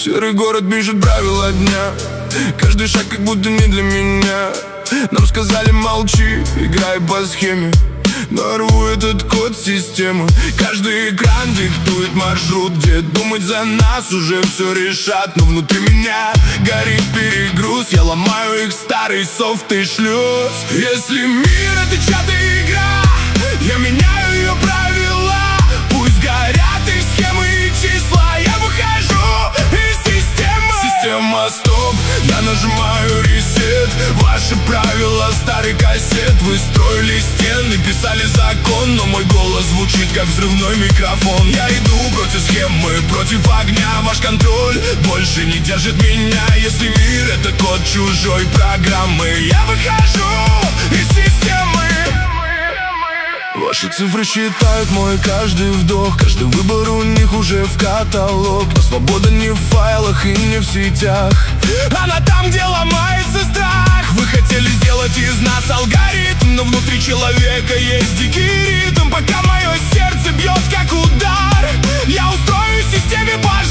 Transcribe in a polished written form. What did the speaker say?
Серый город пишет правила дня, каждый шаг как будто не для меня. Нам сказали молчи, играй по схеме, но рву этот код системы. Каждый экран диктует маршрут, где думать за нас уже все решат. Но внутри меня горит перегруз, я ломаю их старый софт и шлюз. Если мир это чья-то игра, я меняю ее правила. Пусть горят их схемы и числа, я выхожу из системы. Система стоп, я нажимаю ресет. Ваши правила, старый кассет. Вы строили стены, писали закон, но мой голос звучит как взрывной микрофон. Я иду против схемы, против огня. Ваш контроль больше не держит меня. Если мир это код чужой программы, я выхожу из системы. Ваши цифры считают мой каждый вдох, каждый выбор у них уже в каталог. Но свобода не в файлах и не в сетях, она там, где ломается страх. Вы хотели сделать из нас алгоритм, но внутри человека есть дикий ритм. Пока мое сердце бьет как удар, я устрою системе пожар.